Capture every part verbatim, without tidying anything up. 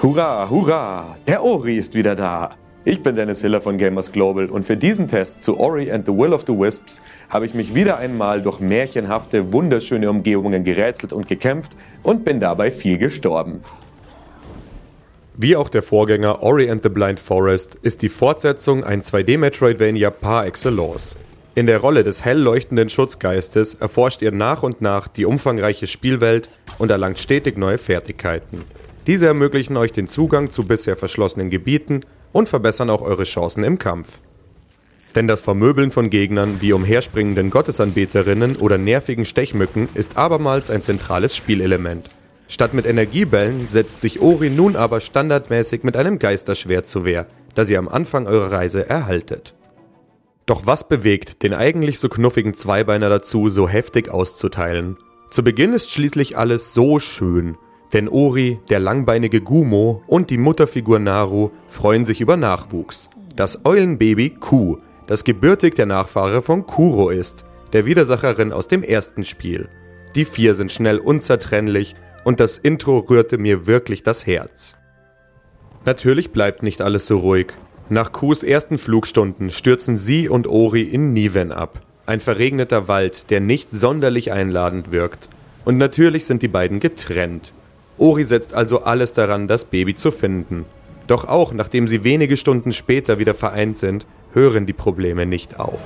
Hurra, hurra, der Ori ist wieder da. Ich bin Dennis Hiller von Gamers Global und für diesen Test zu Ori and the Will of the Wisps habe ich mich wieder einmal durch märchenhafte, wunderschöne Umgebungen gerätselt und gekämpft und bin dabei viel gestorben. Wie auch der Vorgänger Ori and the Blind Forest ist die Fortsetzung ein zwei D-Metroidvania par excellence. In der Rolle des hell leuchtenden Schutzgeistes erforscht ihr nach und nach die umfangreiche Spielwelt und erlangt stetig neue Fertigkeiten. Diese ermöglichen euch den Zugang zu bisher verschlossenen Gebieten und verbessern auch eure Chancen im Kampf. Denn das Vermöbeln von Gegnern wie umherspringenden Gottesanbeterinnen oder nervigen Stechmücken ist abermals ein zentrales Spielelement. Statt mit Energiebällen setzt sich Ori nun aber standardmäßig mit einem Geisterschwert zur Wehr, das ihr am Anfang eurer Reise erhaltet. Doch was bewegt den eigentlich so knuffigen Zweibeiner dazu, so heftig auszuteilen? Zu Beginn ist schließlich alles so schön. Denn Ori, der langbeinige Gumo und die Mutterfigur Naru freuen sich über Nachwuchs. Das Eulenbaby Ku, das gebürtig der Nachfahre von Kuro ist, der Widersacherin aus dem ersten Spiel. Die vier sind schnell unzertrennlich und das Intro rührte mir wirklich das Herz. Natürlich bleibt nicht alles so ruhig. Nach Kus ersten Flugstunden stürzen sie und Ori in Niven ab. Ein verregneter Wald, der nicht sonderlich einladend wirkt. Und natürlich sind die beiden getrennt. Ori setzt also alles daran, das Baby zu finden. Doch auch nachdem sie wenige Stunden später wieder vereint sind, hören die Probleme nicht auf.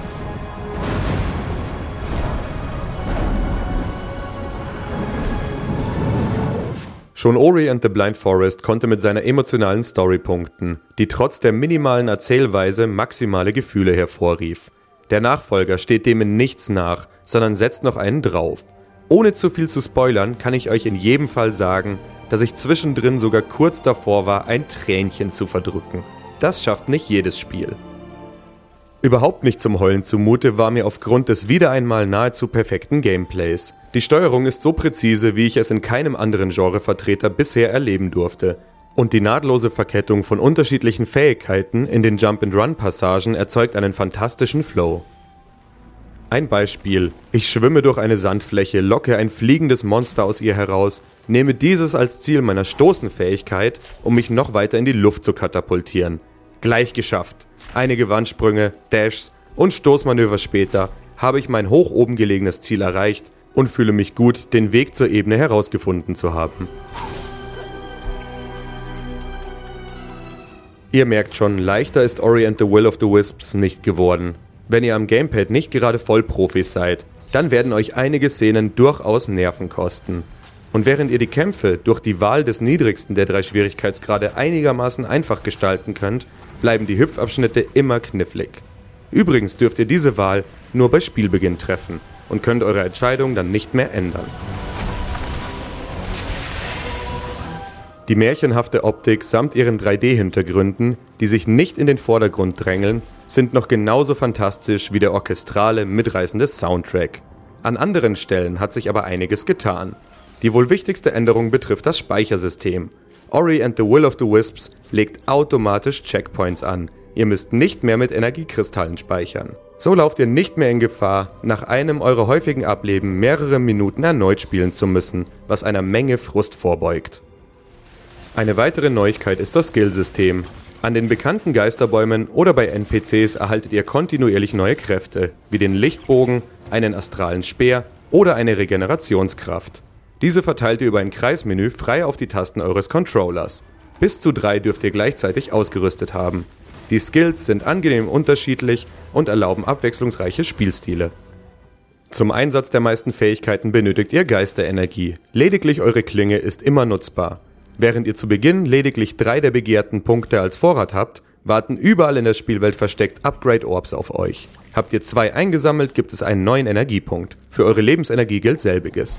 Schon Ori and the Blind Forest konnte mit seiner emotionalen Story punkten, die trotz der minimalen Erzählweise maximale Gefühle hervorrief. Der Nachfolger steht dem in nichts nach, sondern setzt noch einen drauf. Ohne zu viel zu spoilern, kann ich euch in jedem Fall sagen, dass ich zwischendrin sogar kurz davor war, ein Tränchen zu verdrücken. Das schafft nicht jedes Spiel. Überhaupt nicht zum Heulen zumute war mir aufgrund des wieder einmal nahezu perfekten Gameplays. Die Steuerung ist so präzise, wie ich es in keinem anderen Genrevertreter bisher erleben durfte. Und die nahtlose Verkettung von unterschiedlichen Fähigkeiten in den Jump-and-Run-Passagen erzeugt einen fantastischen Flow. Ein Beispiel. Ich schwimme durch eine Sandfläche, locke ein fliegendes Monster aus ihr heraus, nehme dieses als Ziel meiner Stoßenfähigkeit, um mich noch weiter in die Luft zu katapultieren. Gleich geschafft. Einige Wandsprünge, Dashs und Stoßmanöver später habe ich mein hoch oben gelegenes Ziel erreicht und fühle mich gut, den Weg zur Ebene herausgefunden zu haben. Ihr merkt schon, leichter ist Ori and the Will of the Wisps nicht geworden. Wenn ihr am Gamepad nicht gerade Vollprofis seid, dann werden euch einige Szenen durchaus Nerven kosten. Und während ihr die Kämpfe durch die Wahl des niedrigsten der drei Schwierigkeitsgrade einigermaßen einfach gestalten könnt, bleiben die Hüpfabschnitte immer knifflig. Übrigens dürft ihr diese Wahl nur bei Spielbeginn treffen und könnt eure Entscheidung dann nicht mehr ändern. Die märchenhafte Optik samt ihren drei D-Hintergründen, die sich nicht in den Vordergrund drängeln, sind noch genauso fantastisch wie der orchestrale, mitreißende Soundtrack. An anderen Stellen hat sich aber einiges getan. Die wohl wichtigste Änderung betrifft das Speichersystem. Ori and the Will of the Wisps legt automatisch Checkpoints an. Ihr müsst nicht mehr mit Energiekristallen speichern. So lauft ihr nicht mehr in Gefahr, nach einem eurer häufigen Ableben mehrere Minuten erneut spielen zu müssen, was einer Menge Frust vorbeugt. Eine weitere Neuigkeit ist das Skillsystem. An den bekannten Geisterbäumen oder bei N P Cs erhaltet ihr kontinuierlich neue Kräfte, wie den Lichtbogen, einen astralen Speer oder eine Regenerationskraft. Diese verteilt ihr über ein Kreismenü frei auf die Tasten eures Controllers. Bis zu drei dürft ihr gleichzeitig ausgerüstet haben. Die Skills sind angenehm unterschiedlich und erlauben abwechslungsreiche Spielstile. Zum Einsatz der meisten Fähigkeiten benötigt ihr Geisterenergie. Lediglich eure Klinge ist immer nutzbar. Während ihr zu Beginn lediglich drei der begehrten Punkte als Vorrat habt, warten überall in der Spielwelt versteckt Upgrade-Orbs auf euch. Habt ihr zwei eingesammelt, gibt es einen neuen Energiepunkt. Für eure Lebensenergie gilt selbiges.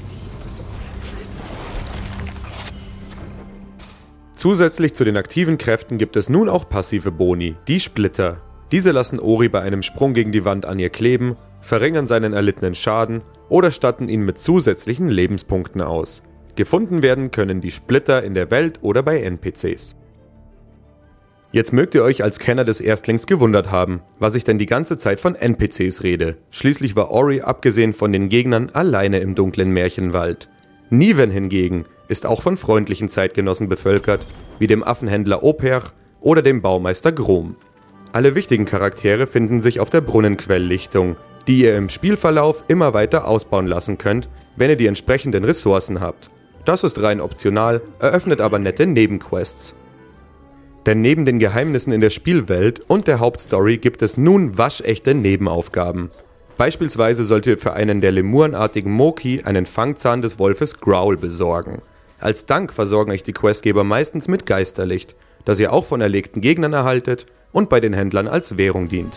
Zusätzlich zu den aktiven Kräften gibt es nun auch passive Boni, die Splitter. Diese lassen Ori bei einem Sprung gegen die Wand an ihr kleben, verringern seinen erlittenen Schaden oder statten ihn mit zusätzlichen Lebenspunkten aus. Gefunden werden können die Splitter in der Welt oder bei N P Cs. Jetzt mögt ihr euch als Kenner des Erstlings gewundert haben, was ich denn die ganze Zeit von N P Cs rede. Schließlich war Ori abgesehen von den Gegnern alleine im dunklen Märchenwald. Niven hingegen ist auch von freundlichen Zeitgenossen bevölkert, wie dem Affenhändler Operch oder dem Baumeister Grom. Alle wichtigen Charaktere finden sich auf der Brunnenquelllichtung, die ihr im Spielverlauf immer weiter ausbauen lassen könnt, wenn ihr die entsprechenden Ressourcen habt. Das ist rein optional, eröffnet aber nette Nebenquests. Denn neben den Geheimnissen in der Spielwelt und der Hauptstory gibt es nun waschechte Nebenaufgaben. Beispielsweise sollt ihr für einen der lemurenartigen Moki einen Fangzahn des Wolfes Growl besorgen. Als Dank versorgen euch die Questgeber meistens mit Geisterlicht, das ihr auch von erlegten Gegnern erhaltet und bei den Händlern als Währung dient.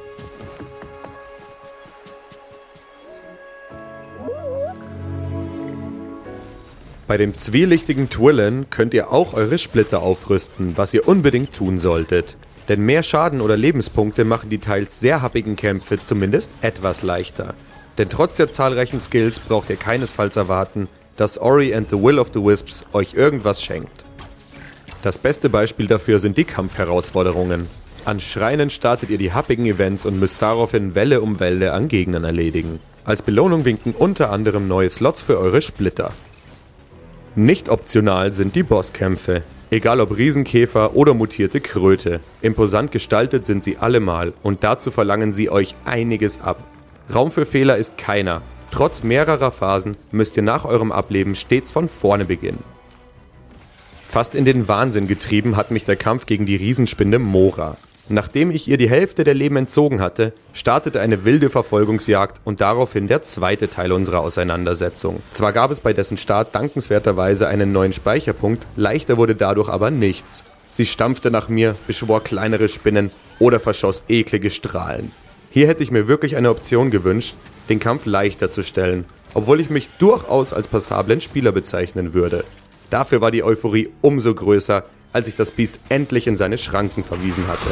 Bei dem zwielichtigen Twillen könnt ihr auch eure Splitter aufrüsten, was ihr unbedingt tun solltet. Denn mehr Schaden oder Lebenspunkte machen die teils sehr happigen Kämpfe zumindest etwas leichter. Denn trotz der zahlreichen Skills braucht ihr keinesfalls erwarten, dass Ori and the Will of the Wisps euch irgendwas schenkt. Das beste Beispiel dafür sind die Kampfherausforderungen. An Schreinen startet ihr die happigen Events und müsst daraufhin Welle um Welle an Gegnern erledigen. Als Belohnung winken unter anderem neue Slots für eure Splitter. Nicht optional sind die Bosskämpfe. Egal ob Riesenkäfer oder mutierte Kröte. Imposant gestaltet sind sie allemal und dazu verlangen sie euch einiges ab. Raum für Fehler ist keiner. Trotz mehrerer Phasen müsst ihr nach eurem Ableben stets von vorne beginnen. Fast in den Wahnsinn getrieben hat mich der Kampf gegen die Riesenspinne Mora. Nachdem ich ihr die Hälfte der Leben entzogen hatte, startete eine wilde Verfolgungsjagd und daraufhin der zweite Teil unserer Auseinandersetzung. Zwar gab es bei dessen Start dankenswerterweise einen neuen Speicherpunkt, leichter wurde dadurch aber nichts. Sie stampfte nach mir, beschwor kleinere Spinnen oder verschoss eklige Strahlen. Hier hätte ich mir wirklich eine Option gewünscht, den Kampf leichter zu stellen, obwohl ich mich durchaus als passablen Spieler bezeichnen würde. Dafür war die Euphorie umso größer, als ich das Biest endlich in seine Schranken verwiesen hatte.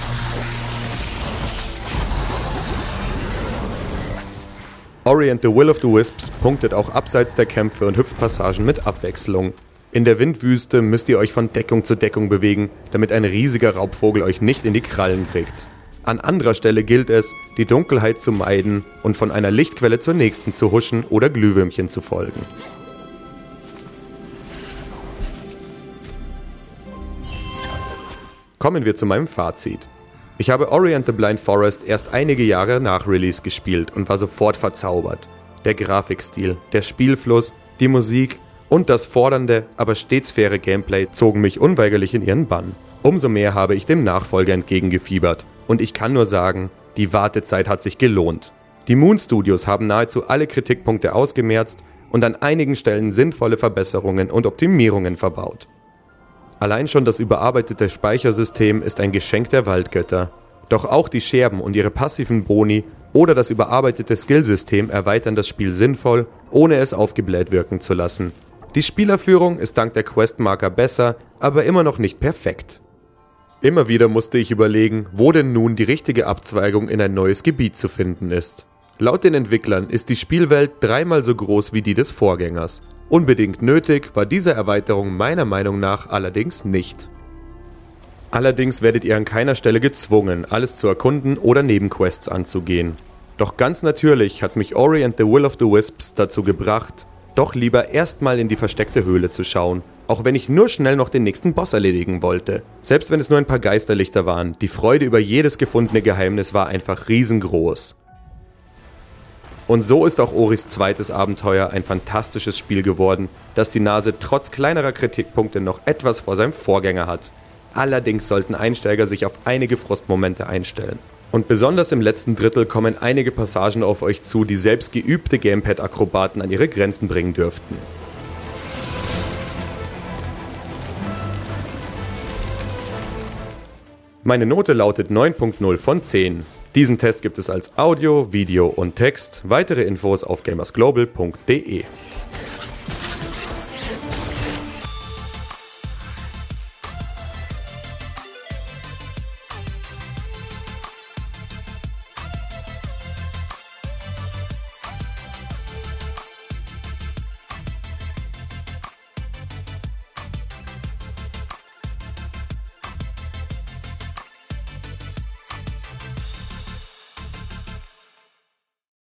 Ori and the Will of the Wisps punktet auch abseits der Kämpfe und Hüpfpassagen mit Abwechslung. In der Windwüste müsst ihr euch von Deckung zu Deckung bewegen, damit ein riesiger Raubvogel euch nicht in die Krallen kriegt. An anderer Stelle gilt es, die Dunkelheit zu meiden und von einer Lichtquelle zur nächsten zu huschen oder Glühwürmchen zu folgen. Kommen wir zu meinem Fazit. Ich habe Ori and the Blind Forest erst einige Jahre nach Release gespielt und war sofort verzaubert. Der Grafikstil, der Spielfluss, die Musik und das fordernde, aber stets faire Gameplay zogen mich unweigerlich in ihren Bann. Umso mehr habe ich dem Nachfolger entgegengefiebert. Und ich kann nur sagen, die Wartezeit hat sich gelohnt. Die Moon Studios haben nahezu alle Kritikpunkte ausgemerzt und an einigen Stellen sinnvolle Verbesserungen und Optimierungen verbaut. Allein schon das überarbeitete Speichersystem ist ein Geschenk der Waldgötter. Doch auch die Scherben und ihre passiven Boni oder das überarbeitete Skillsystem erweitern das Spiel sinnvoll, ohne es aufgebläht wirken zu lassen. Die Spielerführung ist dank der Questmarker besser, aber immer noch nicht perfekt. Immer wieder musste ich überlegen, wo denn nun die richtige Abzweigung in ein neues Gebiet zu finden ist. Laut den Entwicklern ist die Spielwelt dreimal so groß wie die des Vorgängers. Unbedingt nötig war diese Erweiterung meiner Meinung nach allerdings nicht. Allerdings werdet ihr an keiner Stelle gezwungen, alles zu erkunden oder Nebenquests anzugehen. Doch ganz natürlich hat mich Ori and the Will of the Wisps dazu gebracht, doch lieber erstmal in die versteckte Höhle zu schauen, auch wenn ich nur schnell noch den nächsten Boss erledigen wollte. Selbst wenn es nur ein paar Geisterlichter waren, die Freude über jedes gefundene Geheimnis war einfach riesengroß. Und so ist auch Oris zweites Abenteuer ein fantastisches Spiel geworden, das die Nase trotz kleinerer Kritikpunkte noch etwas vor seinem Vorgänger hat. Allerdings sollten Einsteiger sich auf einige Frustmomente einstellen. Und besonders im letzten Drittel kommen einige Passagen auf euch zu, die selbst geübte Gamepad-Akrobaten an ihre Grenzen bringen dürften. Meine Note lautet neun Punkt null von zehn. Diesen Test gibt es als Audio, Video und Text. Weitere Infos auf gamersglobal punkt de.